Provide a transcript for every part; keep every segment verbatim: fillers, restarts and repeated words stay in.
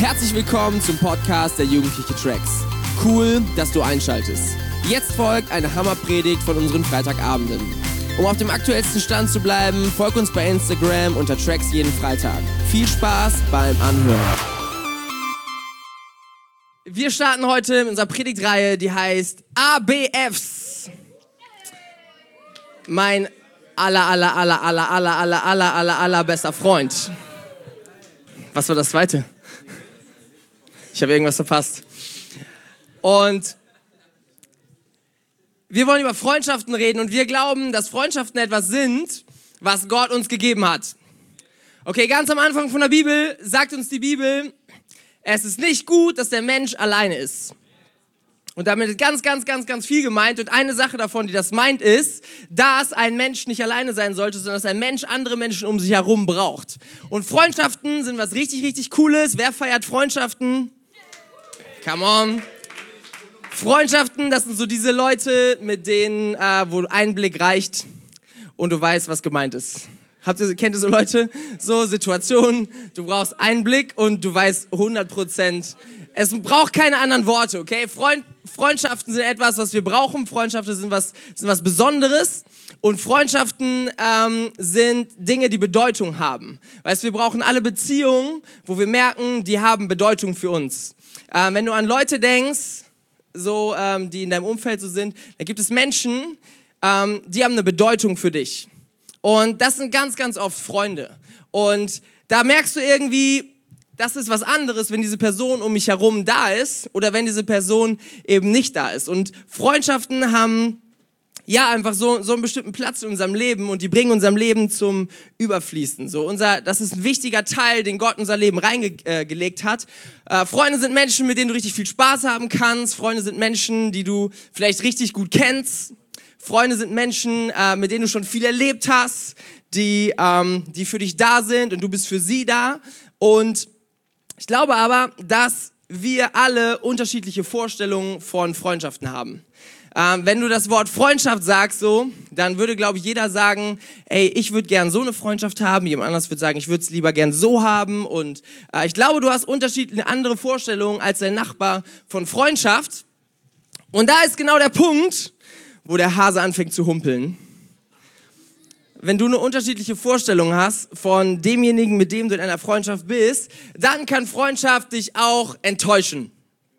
Herzlich willkommen zum Podcast der Jugendliche Tracks. Cool, dass du einschaltest. Jetzt folgt eine Hammerpredigt von unseren Freitagabenden. Um auf dem aktuellsten Stand zu bleiben, folg uns bei Instagram unter Tracks jeden Freitag. Viel Spaß beim Anhören. Wir starten heute in unserer Predigtreihe, die heißt A B Fs. Mein aller, aller, aller, aller, aller, aller, aller, aller, aller bester Freund. Was war das zweite? Ich habe irgendwas verpasst. Und wir wollen über Freundschaften reden und wir glauben, dass Freundschaften etwas sind, was Gott uns gegeben hat. Okay, ganz am Anfang von der Bibel sagt uns die Bibel, es ist nicht gut, dass der Mensch alleine ist. Und damit ist ganz, ganz, ganz, ganz viel gemeint. Und eine Sache davon, die das meint, ist, dass ein Mensch nicht alleine sein sollte, sondern dass ein Mensch andere Menschen um sich herum braucht. Und Freundschaften sind was richtig, richtig Cooles. Wer feiert Freundschaften? Come on. Freundschaften, das sind so diese Leute, mit denen, äh, wo ein Blick reicht und du weißt, was gemeint ist. Habt ihr, kennt ihr so Leute? So Situationen, du brauchst einen Blick und du weißt hundert Prozent. Es braucht keine anderen Worte, okay? Freund, Freundschaften sind etwas, was wir brauchen. Freundschaften sind was, sind was Besonderes. Und Freundschaften ähm, sind Dinge, die Bedeutung haben. Weißt, wir brauchen alle Beziehungen, wo wir merken, die haben Bedeutung für uns. Ähm, wenn du an Leute denkst, so ähm, die in deinem Umfeld so sind, dann gibt es Menschen, ähm, die haben eine Bedeutung für dich. Und das sind ganz, ganz oft Freunde. Und da merkst du irgendwie, das ist was anderes, wenn diese Person um mich herum da ist oder wenn diese Person eben nicht da ist. Und Freundschaften haben ja einfach so, so einen bestimmten Platz in unserem Leben und die bringen unserem Leben zum Überfließen. So unser, das ist ein wichtiger Teil, den Gott in unser Leben reingelegt hat. Äh, Freunde sind Menschen, mit denen du richtig viel Spaß haben kannst. Freunde sind Menschen, die du vielleicht richtig gut kennst. Freunde sind Menschen, äh, mit denen du schon viel erlebt hast, die, ähm, die für dich da sind und du bist für sie da. Und ich glaube aber, dass wir alle unterschiedliche Vorstellungen von Freundschaften haben. Ähm, wenn du das Wort Freundschaft sagst, so, dann würde, glaube ich, jeder sagen, ey, ich würde gern so eine Freundschaft haben. Jemand anderes würde sagen, ich würde es lieber gern so haben. Und äh, ich glaube, du hast unterschiedliche andere Vorstellungen als dein Nachbar von Freundschaft. Und da ist genau der Punkt, wo der Hase anfängt zu humpeln. Wenn du eine unterschiedliche Vorstellung hast von demjenigen, mit dem du in einer Freundschaft bist, dann kann Freundschaft dich auch enttäuschen.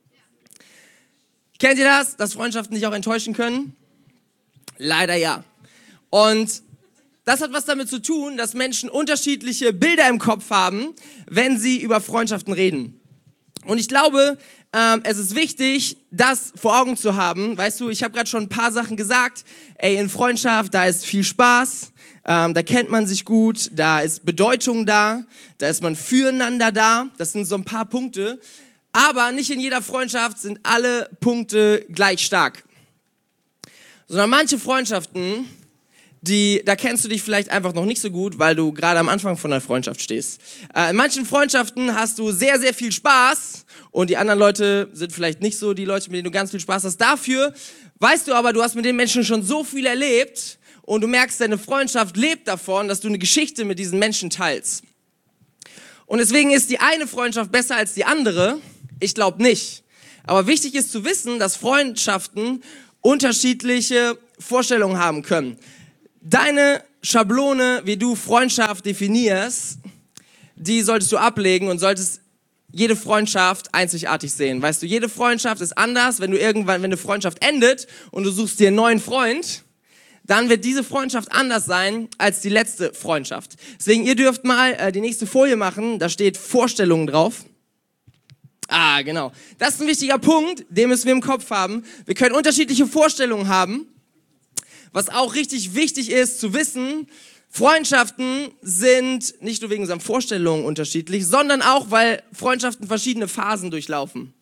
Kennt ihr das, dass Freundschaften dich auch enttäuschen können? Leider ja. Und das hat was damit zu tun, dass Menschen unterschiedliche Bilder im Kopf haben, wenn sie über Freundschaften reden. Und ich glaube, ähm, es ist wichtig, das vor Augen zu haben. Weißt du, ich habe gerade schon ein paar Sachen gesagt. Ey, in Freundschaft, da ist viel Spaß, ähm, da kennt man sich gut, da ist Bedeutung da, da ist man füreinander da. Das sind so ein paar Punkte. Aber nicht in jeder Freundschaft sind alle Punkte gleich stark. Sondern manche Freundschaften, die, da kennst du dich vielleicht einfach noch nicht so gut, weil du gerade am Anfang von einer Freundschaft stehst. Äh, in manchen Freundschaften hast du sehr, sehr viel Spaß und die anderen Leute sind vielleicht nicht so die Leute, mit denen du ganz viel Spaß hast. Dafür weißt du aber, du hast mit den Menschen schon so viel erlebt und du merkst, deine Freundschaft lebt davon, dass du eine Geschichte mit diesen Menschen teilst. Und deswegen ist die eine Freundschaft besser als die andere. Ich glaube nicht. Aber wichtig ist zu wissen, dass Freundschaften unterschiedliche Vorstellungen haben können. Deine Schablone, wie du Freundschaft definierst, die solltest du ablegen und solltest jede Freundschaft einzigartig sehen. Weißt du, jede Freundschaft ist anders. Wenn du irgendwann, wenn eine Freundschaft endet und du suchst dir einen neuen Freund, dann wird diese Freundschaft anders sein als die letzte Freundschaft. Deswegen, ihr dürft mal äh, die nächste Folie machen. Da steht Vorstellungen drauf. Ah, genau. Das ist ein wichtiger Punkt, den müssen wir im Kopf haben. Wir können unterschiedliche Vorstellungen haben. Was auch richtig wichtig ist zu wissen, Freundschaften sind nicht nur wegen unseren Vorstellungen unterschiedlich, sondern auch, weil Freundschaften verschiedene Phasen durchlaufen.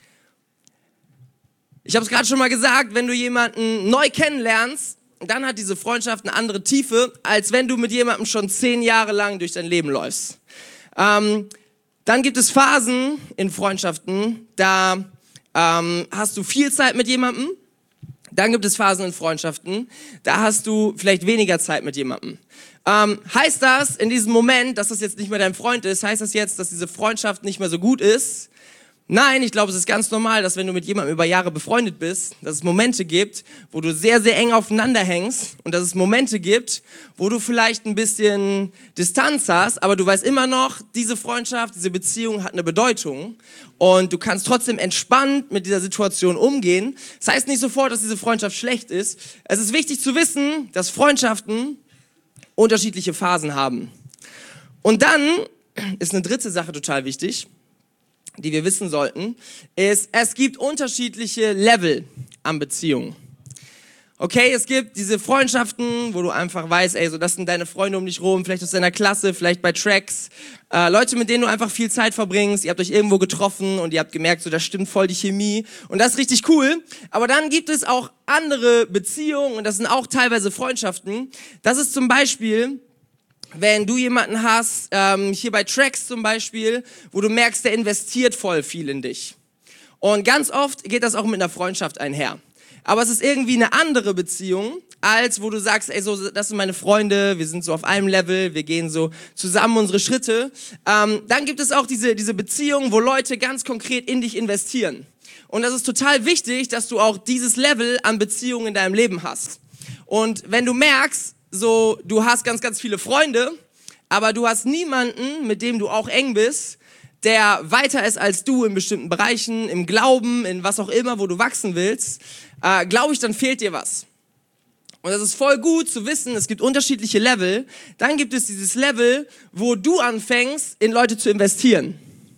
Ich habe es gerade schon mal gesagt, wenn du jemanden neu kennenlernst, dann hat diese Freundschaft eine andere Tiefe, als wenn du mit jemandem schon zehn Jahre lang durch dein Leben läufst. Ähm, Dann gibt es Phasen in Freundschaften, da ähm, hast du viel Zeit mit jemandem, Dann gibt es Phasen in Freundschaften, da hast du vielleicht weniger Zeit mit jemandem. Ähm, heißt das in diesem Moment, dass das jetzt nicht mehr dein Freund ist, heißt das jetzt, dass diese Freundschaft nicht mehr so gut ist? Nein, ich glaube, es ist ganz normal, dass wenn du mit jemandem über Jahre befreundet bist, dass es Momente gibt, wo du sehr, sehr eng aufeinander hängst und dass es Momente gibt, wo du vielleicht ein bisschen Distanz hast, aber du weißt immer noch, diese Freundschaft, diese Beziehung hat eine Bedeutung und du kannst trotzdem entspannt mit dieser Situation umgehen. Das heißt nicht sofort, dass diese Freundschaft schlecht ist. Es ist wichtig zu wissen, dass Freundschaften unterschiedliche Phasen haben. Und dann ist eine dritte Sache total wichtig, die wir wissen sollten, ist, es gibt unterschiedliche Level an Beziehungen. Okay, es gibt diese Freundschaften, wo du einfach weißt, ey, so das sind deine Freunde um dich rum, vielleicht aus deiner Klasse, vielleicht bei Tracks, äh, Leute, mit denen du einfach viel Zeit verbringst, ihr habt euch irgendwo getroffen und ihr habt gemerkt, so das stimmt voll die Chemie und das ist richtig cool. Aber dann gibt es auch andere Beziehungen und das sind auch teilweise Freundschaften. Das ist zum Beispiel, wenn du jemanden hast, ähm, hier bei Tracks zum Beispiel, wo du merkst, der investiert voll viel in dich. Und ganz oft geht das auch mit einer Freundschaft einher. Aber es ist irgendwie eine andere Beziehung, als wo du sagst, ey, so, das sind meine Freunde, wir sind so auf einem Level, wir gehen so zusammen unsere Schritte. Ähm, dann gibt es auch diese, diese Beziehung, wo Leute ganz konkret in dich investieren. Und das ist total wichtig, dass du auch dieses Level an Beziehungen in deinem Leben hast. Und wenn du merkst, so, du hast ganz, ganz viele Freunde, aber du hast niemanden, mit dem du auch eng bist, der weiter ist als du in bestimmten Bereichen, im Glauben, in was auch immer, wo du wachsen willst, äh, glaube ich, dann fehlt dir was. Und das ist voll gut zu wissen, es gibt unterschiedliche Level. Dann gibt es dieses Level, wo du anfängst, in Leute zu investieren.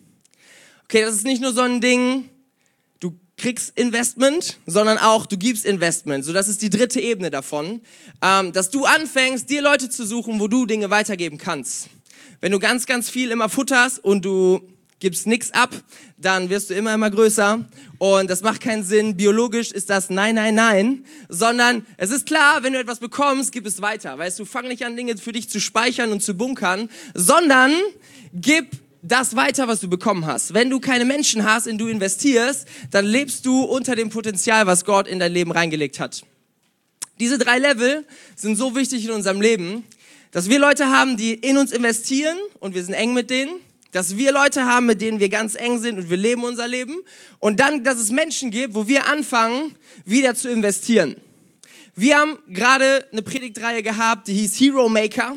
Okay, das ist nicht nur so ein Ding, du kriegst Investment, sondern auch du gibst Investment. So, das ist die dritte Ebene davon, ähm, dass du anfängst, dir Leute zu suchen, wo du Dinge weitergeben kannst. Wenn du ganz, ganz viel immer futterst und du gibst nichts ab, dann wirst du immer, immer größer und das macht keinen Sinn. Biologisch ist das nein, nein, nein, sondern es ist klar, wenn du etwas bekommst, gib es weiter. Weißt du, fang nicht an, Dinge für dich zu speichern und zu bunkern, sondern gib das weiter, was du bekommen hast. Wenn du keine Menschen hast, in die du investierst, dann lebst du unter dem Potenzial, was Gott in dein Leben reingelegt hat. Diese drei Level sind so wichtig in unserem Leben, dass wir Leute haben, die in uns investieren und wir sind eng mit denen, dass wir Leute haben, mit denen wir ganz eng sind und wir leben unser Leben und dann, dass es Menschen gibt, wo wir anfangen, wieder zu investieren. Wir haben gerade eine Predigtreihe gehabt, die hieß Hero Maker.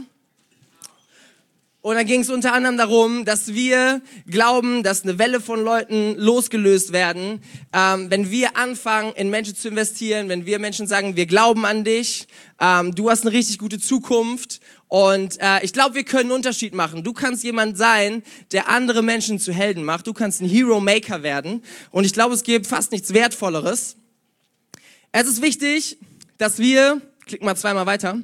Und da ging es unter anderem darum, dass wir glauben, dass eine Welle von Leuten losgelöst werden, ähm, wenn wir anfangen, in Menschen zu investieren, wenn wir Menschen sagen, wir glauben an dich, ähm, du hast eine richtig gute Zukunft und äh, ich glaube, wir können einen Unterschied machen. Du kannst jemand sein, der andere Menschen zu Helden macht. Du kannst ein Hero Maker werden und ich glaube, es gibt fast nichts Wertvolleres. Es ist wichtig, dass wir, klick mal zweimal weiter,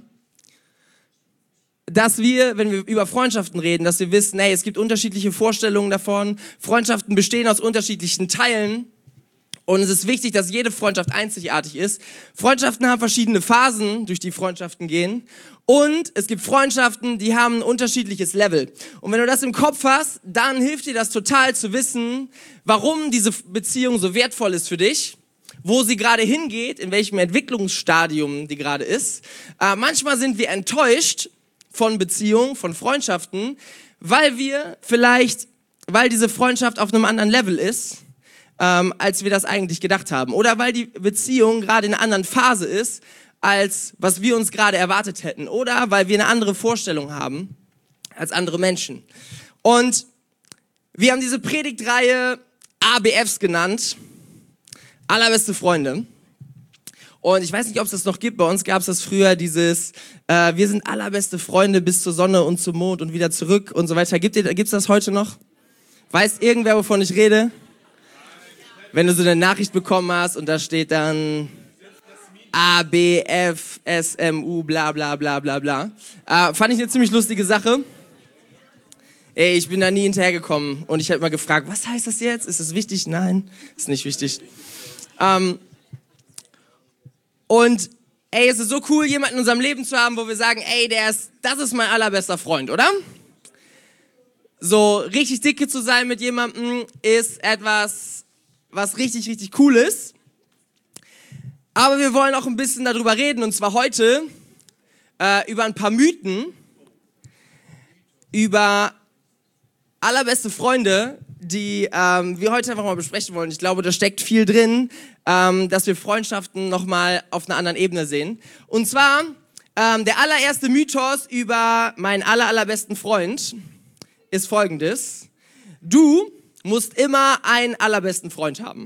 dass wir, wenn wir über Freundschaften reden, dass wir wissen, hey, es gibt unterschiedliche Vorstellungen davon. Freundschaften bestehen aus unterschiedlichen Teilen. Und es ist wichtig, dass jede Freundschaft einzigartig ist. Freundschaften haben verschiedene Phasen, durch die Freundschaften gehen. Und es gibt Freundschaften, die haben ein unterschiedliches Level. Und wenn du das im Kopf hast, dann hilft dir das total zu wissen, warum diese Beziehung so wertvoll ist für dich, wo sie gerade hingeht, in welchem Entwicklungsstadium die gerade ist. Äh, manchmal sind wir enttäuscht von Beziehungen, von Freundschaften, weil wir vielleicht, weil diese Freundschaft auf einem anderen Level ist, ähm, als wir das eigentlich gedacht haben. Oder weil die Beziehung gerade in einer anderen Phase ist, als was wir uns gerade erwartet hätten. Oder weil wir eine andere Vorstellung haben als andere Menschen. Und wir haben diese Predigtreihe A B Fs genannt, allerbeste Freunde. Und ich weiß nicht, ob es das noch gibt. Bei uns gab es das früher, dieses äh, wir sind allerbeste Freunde bis zur Sonne und zum Mond und wieder zurück und so weiter. Gibt es das heute noch? Weiß irgendwer, wovon ich rede? Wenn du so eine Nachricht bekommen hast und da steht dann A, B, F, S, M, U, bla bla bla bla bla. Äh, fand ich eine ziemlich lustige Sache. Ey, ich bin da nie hinterhergekommen und ich habe mal gefragt, was heißt das jetzt? Ist das wichtig? Nein, ist nicht wichtig. Ähm, Und ey, es ist so cool, jemanden in unserem Leben zu haben, wo wir sagen, ey, der ist, das ist mein allerbester Freund, oder? So richtig dicke zu sein mit jemandem ist etwas, was richtig, richtig cool ist. Aber wir wollen auch ein bisschen darüber reden, und zwar heute äh, über ein paar Mythen, über allerbeste Freunde, die ähm, wir heute einfach mal besprechen wollen. Ich glaube, da steckt viel drin, ähm, dass wir Freundschaften nochmal auf einer anderen Ebene sehen. Und zwar ähm, der allererste Mythos über meinen aller, allerbesten Freund ist folgendes. Du musst immer einen allerbesten Freund haben.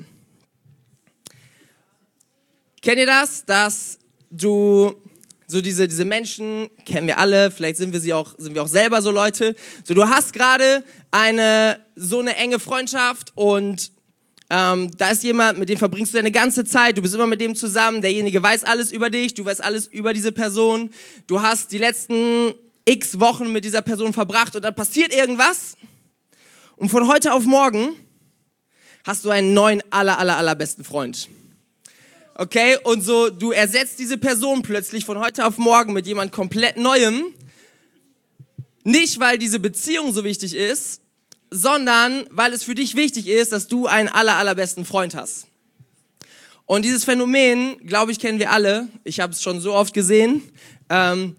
Kennt ihr das, dass du so diese diese Menschen, kennen wir alle, vielleicht sind wir sie auch sind wir auch selber so Leute, so du hast gerade eine so eine enge Freundschaft und ähm, da ist jemand, mit dem verbringst du deine ganze Zeit, du bist immer mit dem zusammen, derjenige weiß alles über dich, du weißt alles über diese Person, du hast die letzten x Wochen mit dieser Person verbracht und dann passiert irgendwas und von heute auf morgen hast du einen neuen aller aller allerbesten Freund. Okay, und so, du ersetzt diese Person plötzlich von heute auf morgen mit jemand komplett Neuem. Nicht, weil diese Beziehung so wichtig ist, sondern weil es für dich wichtig ist, dass du einen aller, allerbesten Freund hast. Und dieses Phänomen, glaube ich, kennen wir alle. Ich habe es schon so oft gesehen. Ähm,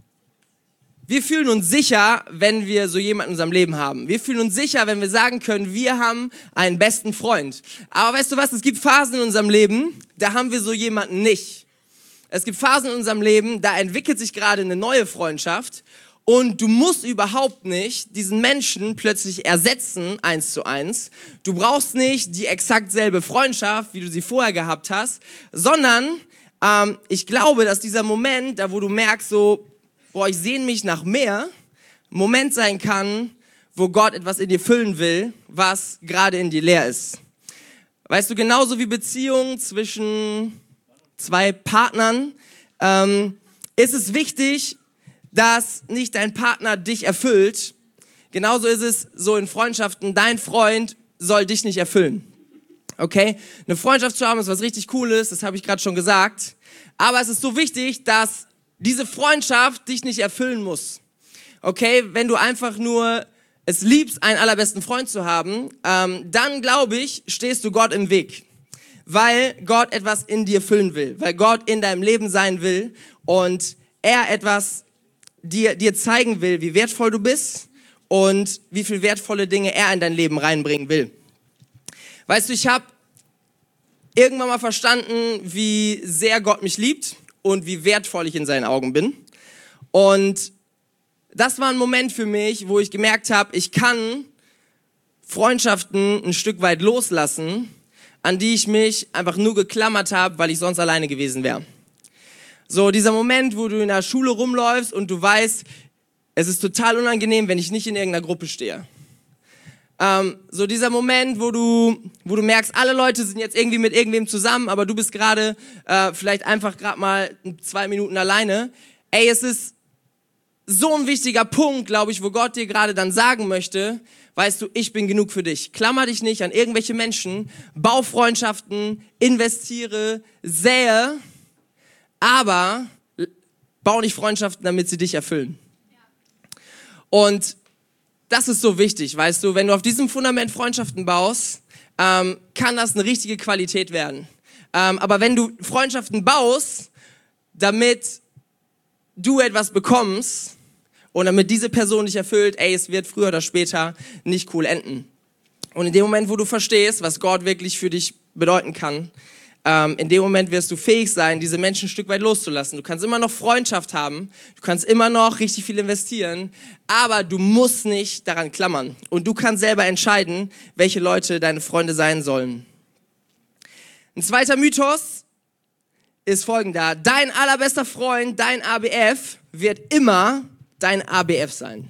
wir fühlen uns sicher, wenn wir so jemanden in unserem Leben haben. Wir fühlen uns sicher, wenn wir sagen können, wir haben einen besten Freund. Aber weißt du was, es gibt Phasen in unserem Leben, da haben wir so jemanden nicht. Es gibt Phasen in unserem Leben, da entwickelt sich gerade eine neue Freundschaft und du musst überhaupt nicht diesen Menschen plötzlich ersetzen, eins zu eins. Du brauchst nicht die exakt selbe Freundschaft, wie du sie vorher gehabt hast, sondern ähm, ich glaube, dass dieser Moment, da wo du merkst, so, boah, ich sehne mich nach mehr, Moment sein kann, wo Gott etwas in dir füllen will, was gerade in dir leer ist. Weißt du, genauso wie Beziehungen zwischen zwei Partnern, ähm, ist es wichtig, dass nicht dein Partner dich erfüllt. Genauso ist es so in Freundschaften, dein Freund soll dich nicht erfüllen. Okay? Eine Freundschaft zu haben ist was richtig Cooles, das habe ich gerade schon gesagt. Aber es ist so wichtig, dass diese Freundschaft dich nicht erfüllen muss. Okay, wenn du einfach nur es liebst, einen allerbesten Freund zu haben, ähm, dann glaube ich, stehst du Gott im Weg. Weil Gott etwas in dir füllen will. Weil Gott in deinem Leben sein will und er etwas dir, dir zeigen will, wie wertvoll du bist und wie viel wertvolle Dinge er in dein Leben reinbringen will. Weißt du, ich habe irgendwann mal verstanden, wie sehr Gott mich liebt und wie wertvoll ich in seinen Augen bin. Und das war ein Moment für mich, wo ich gemerkt habe, ich kann Freundschaften ein Stück weit loslassen, an die ich mich einfach nur geklammert habe, weil ich sonst alleine gewesen wäre. So dieser Moment, wo du in der Schule rumläufst und du weißt, es ist total unangenehm, wenn ich nicht in irgendeiner Gruppe stehe. Ähm, so dieser Moment, wo du, wo du merkst, alle Leute sind jetzt irgendwie mit irgendwem zusammen, aber du bist gerade äh, vielleicht einfach gerade mal zwei Minuten alleine. Ey, es ist so ein wichtiger Punkt, glaube ich, wo Gott dir gerade dann sagen möchte, weißt du, ich bin genug für dich. Klammer dich nicht an irgendwelche Menschen, bau Freundschaften, investiere, sähe, aber bau nicht Freundschaften, damit sie dich erfüllen. Und das ist so wichtig, weißt du, wenn du auf diesem Fundament Freundschaften baust, ähm, kann das eine richtige Qualität werden. Ähm, aber wenn du Freundschaften baust, damit du etwas bekommst und damit diese Person dich erfüllt, ey, es wird früher oder später nicht cool enden. Und in dem Moment, wo du verstehst, was Gott wirklich für dich bedeuten kann, Ähm, in dem Moment wirst du fähig sein, diese Menschen ein Stück weit loszulassen. Du kannst immer noch Freundschaft haben, du kannst immer noch richtig viel investieren, aber du musst nicht daran klammern. Und du kannst selber entscheiden, welche Leute deine Freunde sein sollen. Ein zweiter Mythos ist folgender. Dein allerbester Freund, dein A B F, wird immer dein A B F sein.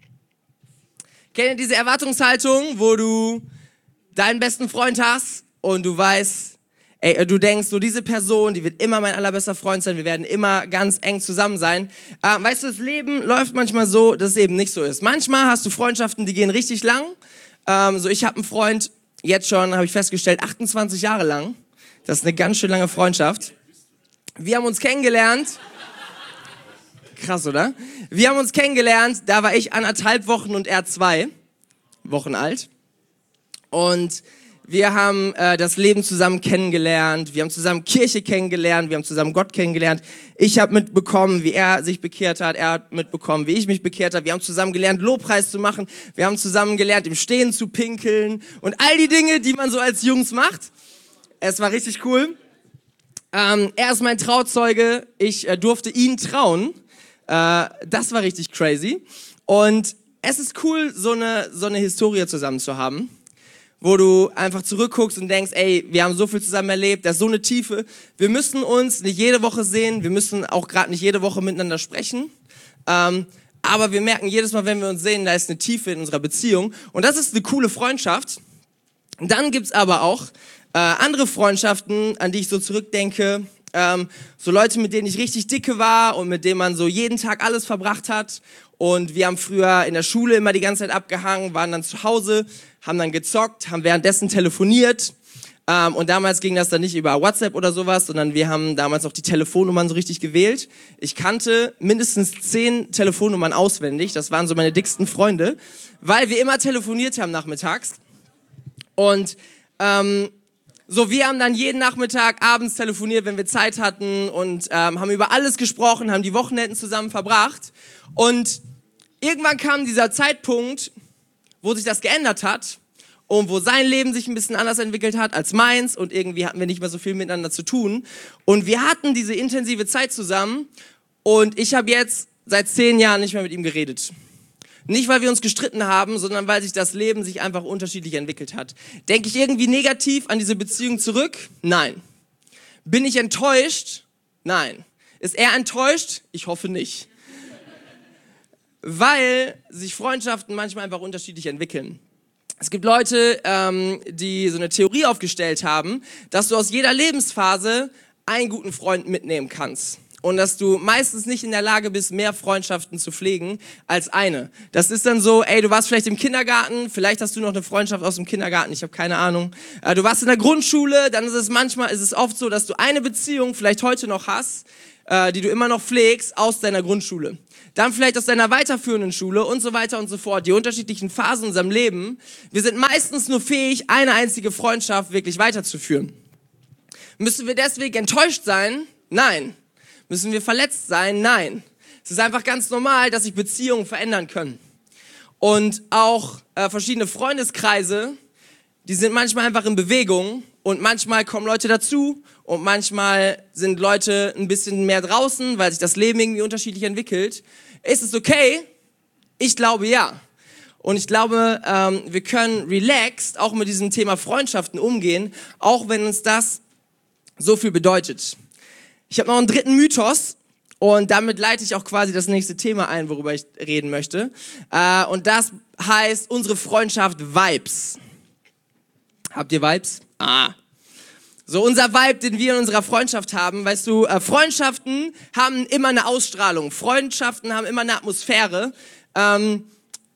Kennt ihr diese Erwartungshaltung, wo du deinen besten Freund hast und du weißt, ey, du denkst, so diese Person, die wird immer mein allerbester Freund sein, wir werden immer ganz eng zusammen sein. Äh, weißt du, das Leben läuft manchmal so, dass es eben nicht so ist. Manchmal hast du Freundschaften, die gehen richtig lang. Ähm, so ich habe einen Freund, jetzt schon, habe ich festgestellt, achtundzwanzig Jahre lang. Das ist eine ganz schön lange Freundschaft. Wir haben uns kennengelernt. Krass, oder? Wir haben uns kennengelernt, da war ich anderthalb Wochen und er zwei Wochen alt. Und Wir haben äh, das Leben zusammen kennengelernt. Wir haben zusammen Kirche kennengelernt. Wir haben zusammen Gott kennengelernt. Ich habe mitbekommen, wie er sich bekehrt hat. Er hat mitbekommen, wie ich mich bekehrt habe. Wir haben zusammen gelernt, Lobpreis zu machen. Wir haben zusammen gelernt, im Stehen zu pinkeln. Und all die Dinge, die man so als Jungs macht. Es war richtig cool. Ähm, er ist mein Trauzeuge. Ich äh, durfte ihn trauen. Äh, das war richtig crazy. Und es ist cool, so eine, so eine Historie zusammen zu haben, wo du einfach zurückguckst und denkst, ey, wir haben so viel zusammen erlebt, da ist so eine Tiefe. Wir müssen uns nicht jede Woche sehen, wir müssen auch gerade nicht jede Woche miteinander sprechen, ähm, aber wir merken jedes Mal, wenn wir uns sehen, da ist eine Tiefe in unserer Beziehung und das ist eine coole Freundschaft. Dann gibt's aber auch äh, andere Freundschaften, an die ich so zurückdenke, ähm, so Leute, mit denen ich richtig dicke war und mit denen man so jeden Tag alles verbracht hat. Und wir haben früher in der Schule immer die ganze Zeit abgehangen, waren dann zu Hause, haben dann gezockt, haben währenddessen telefoniert. Ähm, und damals ging das dann nicht über WhatsApp oder sowas, sondern wir haben damals auch die Telefonnummern so richtig gewählt. Ich kannte mindestens zehn Telefonnummern auswendig, das waren so meine dicksten Freunde, weil wir immer telefoniert haben nachmittags. Und ähm, so, wir haben dann jeden Nachmittag abends telefoniert, wenn wir Zeit hatten und ähm, haben über alles gesprochen, haben die Wochenenden zusammen verbracht. Und irgendwann kam dieser Zeitpunkt, wo sich das geändert hat und wo sein Leben sich ein bisschen anders entwickelt hat als meins und irgendwie hatten wir nicht mehr so viel miteinander zu tun. Und wir hatten diese intensive Zeit zusammen und ich habe jetzt seit zehn Jahren nicht mehr mit ihm geredet. Nicht, weil wir uns gestritten haben, sondern weil sich das Leben sich einfach unterschiedlich entwickelt hat. Denke ich irgendwie negativ an diese Beziehung zurück? Nein. Bin ich enttäuscht? Nein. Ist er enttäuscht? Ich hoffe nicht. Weil sich Freundschaften manchmal einfach unterschiedlich entwickeln. Es gibt Leute, ähm, die so eine Theorie aufgestellt haben, dass du aus jeder Lebensphase einen guten Freund mitnehmen kannst. Und dass du meistens nicht in der Lage bist, mehr Freundschaften zu pflegen als eine. Das ist dann so, ey, du warst vielleicht im Kindergarten, vielleicht hast du noch eine Freundschaft aus dem Kindergarten, ich habe keine Ahnung. Äh, du warst in der Grundschule, dann ist es manchmal, ist es oft so, dass du eine Beziehung vielleicht heute noch hast, äh, die du immer noch pflegst aus deiner Grundschule. Dann vielleicht aus deiner weiterführenden Schule und so weiter und so fort. Die unterschiedlichen Phasen in unserem Leben. Wir sind meistens nur fähig, eine einzige Freundschaft wirklich weiterzuführen. Müssen wir deswegen enttäuscht sein? Nein. Müssen wir verletzt sein? Nein. Es ist einfach ganz normal, dass sich Beziehungen verändern können. Und auch äh, verschiedene Freundeskreise, die sind manchmal einfach in Bewegung und manchmal kommen Leute dazu und manchmal sind Leute ein bisschen mehr draußen, weil sich das Leben irgendwie unterschiedlich entwickelt. Ist es okay? Ich glaube ja. Und ich glaube, ähm, wir können relaxed auch mit diesem Thema Freundschaften umgehen, auch wenn uns das so viel bedeutet. Ich habe noch einen dritten Mythos und damit leite ich auch quasi das nächste Thema ein, worüber ich reden möchte. Äh, und das heißt unsere Freundschaft Vibes. Habt ihr Vibes? Ah. So unser Vibe, den wir in unserer Freundschaft haben, weißt du, äh, Freundschaften haben immer eine Ausstrahlung. Freundschaften haben immer eine Atmosphäre. Ähm,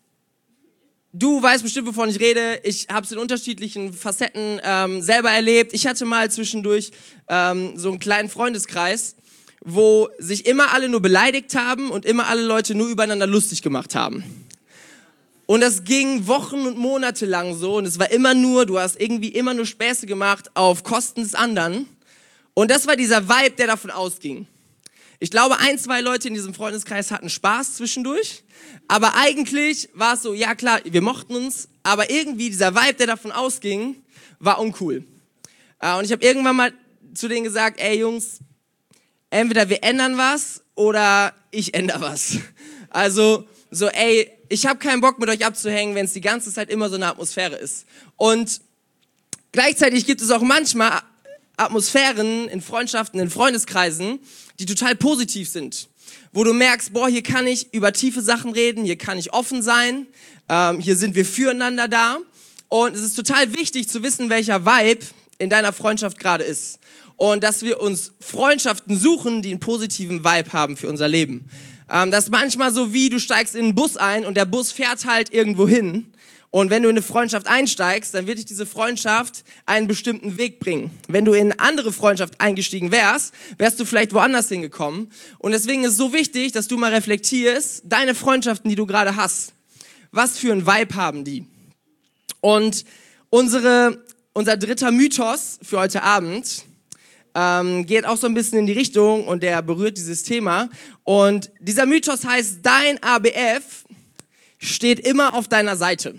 Du weißt bestimmt, wovon ich rede. Ich habe es in unterschiedlichen Facetten ähm, selber erlebt. Ich hatte mal zwischendurch ähm, so einen kleinen Freundeskreis, wo sich immer alle nur beleidigt haben und immer alle Leute nur übereinander lustig gemacht haben. Und das ging Wochen und Monate lang so und es war immer nur, du hast irgendwie immer nur Späße gemacht auf Kosten des anderen. Und das war dieser Vibe, der davon ausging. Ich glaube, ein, zwei Leute in diesem Freundeskreis hatten Spaß zwischendurch, aber eigentlich war es so, ja klar, wir mochten uns, aber irgendwie dieser Vibe, der davon ausging, war uncool. Und ich habe irgendwann mal zu denen gesagt, ey Jungs, entweder wir ändern was oder ich ändere was. Also so, ey, ich habe keinen Bock mit euch abzuhängen, wenn es die ganze Zeit immer so eine Atmosphäre ist. Und gleichzeitig gibt es auch manchmal Atmosphären in Freundschaften, in Freundeskreisen, die total positiv sind, wo du merkst, boah, hier kann ich über tiefe Sachen reden, hier kann ich offen sein, ähm, hier sind wir füreinander da und es ist total wichtig zu wissen, welcher Vibe in deiner Freundschaft gerade ist und dass wir uns Freundschaften suchen, die einen positiven Vibe haben für unser Leben. Ähm, das ist manchmal so wie, du steigst in einen Bus ein und der Bus fährt halt irgendwo hin. Und wenn du in eine Freundschaft einsteigst, dann wird dich diese Freundschaft einen bestimmten Weg bringen. Wenn du in eine andere Freundschaft eingestiegen wärst, wärst du vielleicht woanders hingekommen. Und deswegen ist es so wichtig, dass du mal reflektierst, deine Freundschaften, die du gerade hast. Was für ein Vibe haben die? Und unsere, unser dritter Mythos für heute Abend ähm, geht auch so ein bisschen in die Richtung und der berührt dieses Thema. Und dieser Mythos heißt, dein A B F steht immer auf deiner Seite.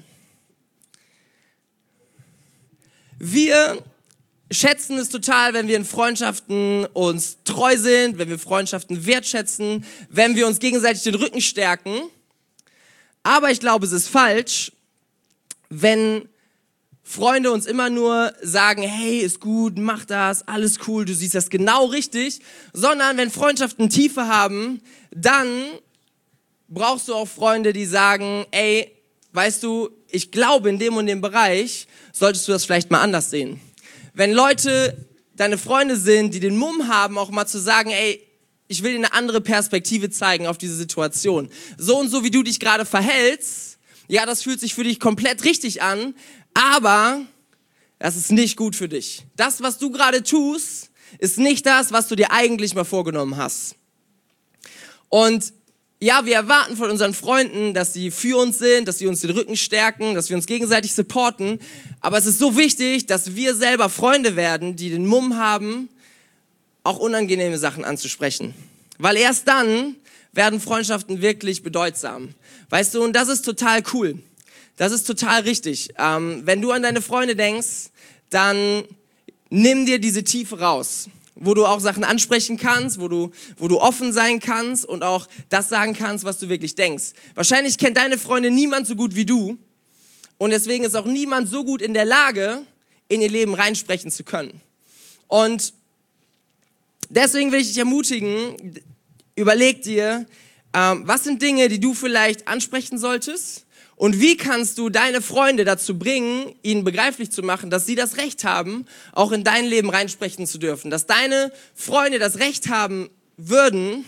Wir schätzen es total, wenn wir in Freundschaften uns treu sind, wenn wir Freundschaften wertschätzen, wenn wir uns gegenseitig den Rücken stärken. Aber ich glaube, es ist falsch, wenn Freunde uns immer nur sagen, hey, ist gut, mach das, alles cool, du siehst das genau richtig, sondern wenn Freundschaften Tiefe haben, dann brauchst du auch Freunde, die sagen, ey, weißt du, ich glaube, in dem und dem Bereich solltest du das vielleicht mal anders sehen. Wenn Leute deine Freunde sind, die den Mumm haben, auch mal zu sagen, ey, ich will dir eine andere Perspektive zeigen auf diese Situation. So und so, wie du dich gerade verhältst, ja, das fühlt sich für dich komplett richtig an, aber das ist nicht gut für dich. Das, was du gerade tust, ist nicht das, was du dir eigentlich mal vorgenommen hast. Und ja, wir erwarten von unseren Freunden, dass sie für uns sind, dass sie uns den Rücken stärken, dass wir uns gegenseitig supporten. Aber es ist so wichtig, dass wir selber Freunde werden, die den Mumm haben, auch unangenehme Sachen anzusprechen. Weil erst dann werden Freundschaften wirklich bedeutsam. Weißt du, und das ist total cool. Das ist total richtig. Ähm, wenn du an deine Freunde denkst, dann nimm dir diese Tiefe raus, wo du auch Sachen ansprechen kannst, wo du, wo du offen sein kannst und auch das sagen kannst, was du wirklich denkst. Wahrscheinlich kennt deine Freunde niemand so gut wie du und deswegen ist auch niemand so gut in der Lage, in ihr Leben reinsprechen zu können. Und deswegen will ich dich ermutigen, überleg dir, ähm, was sind Dinge, die du vielleicht ansprechen solltest und wie kannst du deine Freunde dazu bringen, ihnen begreiflich zu machen, dass sie das Recht haben, auch in dein Leben reinsprechen zu dürfen. Dass deine Freunde das Recht haben würden,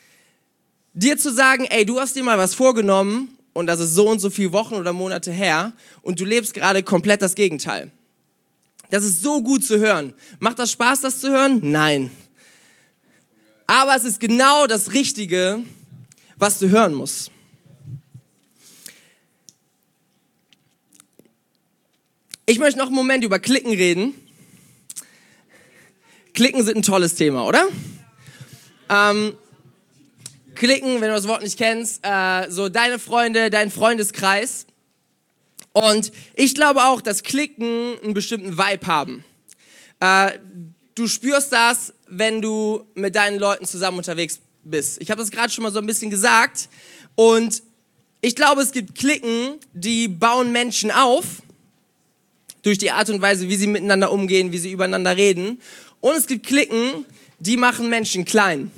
dir zu sagen, ey, du hast dir mal was vorgenommen und das ist so und so viele Wochen oder Monate her und du lebst gerade komplett das Gegenteil. Das ist so gut zu hören. Macht das Spaß, das zu hören? Nein. Aber es ist genau das Richtige, was du hören musst. Ich möchte noch einen Moment über Klicken reden. Klicken sind ein tolles Thema, oder? Ähm, Klicken, wenn du das Wort nicht kennst, äh, so deine Freunde, dein Freundeskreis. Und ich glaube auch, dass Klicken einen bestimmten Vibe haben. Äh, du spürst das, wenn du mit deinen Leuten zusammen unterwegs bist. Ich habe das gerade schon mal so ein bisschen gesagt. Und ich glaube, es gibt Klicken, die bauen Menschen auf, durch die Art und Weise, wie sie miteinander umgehen, wie sie übereinander reden. Und es gibt Klicken, die machen Menschen klein.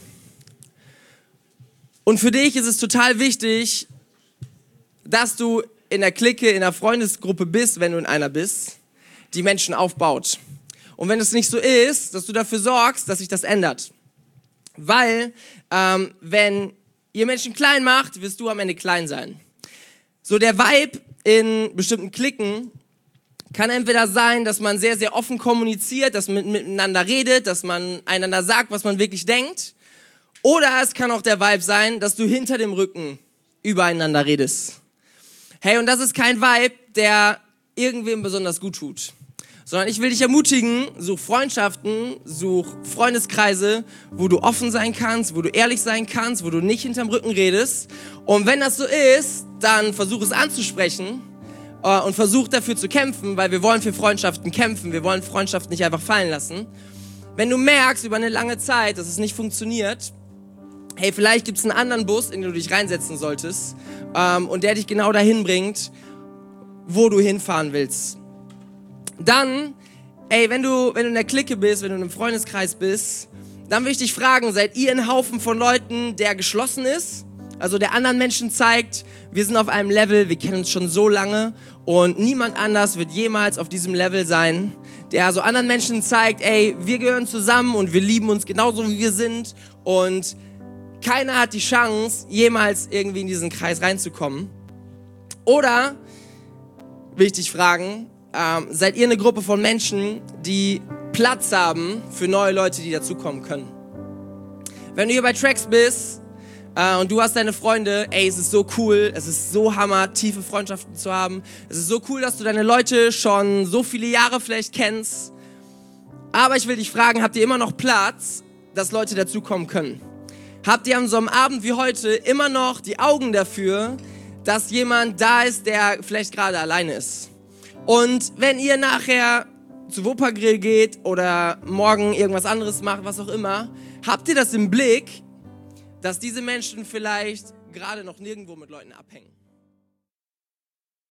Und für dich ist es total wichtig, dass du in der Clique, in der Freundesgruppe bist, wenn du in einer bist, die Menschen aufbaut. Und wenn es nicht so ist, dass du dafür sorgst, dass sich das ändert. Weil, ähm, wenn ihr Menschen klein macht, wirst du am Ende klein sein. So der Vibe in bestimmten Cliquen kann entweder sein, dass man sehr, sehr offen kommuniziert, dass man miteinander redet, dass man einander sagt, was man wirklich denkt. Oder es kann auch der Vibe sein, dass du hinter dem Rücken übereinander redest. Hey, und das ist kein Vibe, der irgendwem besonders gut tut. Sondern ich will dich ermutigen, such Freundschaften, such Freundeskreise, wo du offen sein kannst, wo du ehrlich sein kannst, wo du nicht hinterm Rücken redest. Und wenn das so ist, dann versuch es anzusprechen. Und versucht dafür zu kämpfen, weil wir wollen für Freundschaften kämpfen. Wir wollen Freundschaften nicht einfach fallen lassen. Wenn du merkst über eine lange Zeit, dass es nicht funktioniert, hey, vielleicht gibt es einen anderen Bus, in den du dich reinsetzen solltest ähm, und der dich genau dahin bringt, wo du hinfahren willst. Dann, ey, wenn du, wenn du in der Clique bist, wenn du in einem Freundeskreis bist, dann will ich dich fragen, seid ihr ein Haufen von Leuten, der geschlossen ist? Also der anderen Menschen zeigt, wir sind auf einem Level, wir kennen uns schon so lange und niemand anders wird jemals auf diesem Level sein, der also anderen Menschen zeigt, ey, wir gehören zusammen und wir lieben uns genauso, wie wir sind und keiner hat die Chance, jemals irgendwie in diesen Kreis reinzukommen. Oder, will ich dich fragen, ähm, seid ihr eine Gruppe von Menschen, die Platz haben für neue Leute, die dazukommen können? Wenn du hier bei Tracks bist, äh, und du hast deine Freunde, ey, es ist so cool, es ist so hammer, tiefe Freundschaften zu haben. Es ist so cool, dass du deine Leute schon so viele Jahre vielleicht kennst. Aber ich will dich fragen, habt ihr immer noch Platz, dass Leute dazukommen können? Habt ihr an so einem Abend wie heute immer noch die Augen dafür, dass jemand da ist, der vielleicht gerade alleine ist? Und wenn ihr nachher zu Wuppergrill geht oder morgen irgendwas anderes macht, was auch immer, habt ihr das im Blick, dass diese Menschen vielleicht gerade noch nirgendwo mit Leuten abhängen?